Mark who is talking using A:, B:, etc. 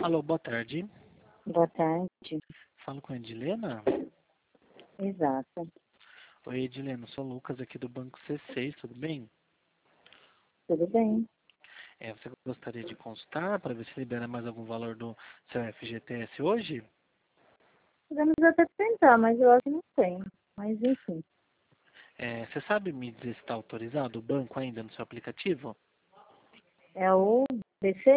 A: Alô, boa tarde.
B: Boa tarde.
A: Falo com a Edilena.
B: Exato.
A: Oi, Edilena, sou o Lucas aqui do Banco C6, tudo bem?
B: Tudo bem.
A: Você gostaria de consultar para ver se libera mais algum valor do seu FGTS hoje?
B: Podemos até tentar, mas eu acho que não tem. Mas enfim.
A: Você sabe me dizer se está autorizado o banco ainda no seu aplicativo?
B: É o BC?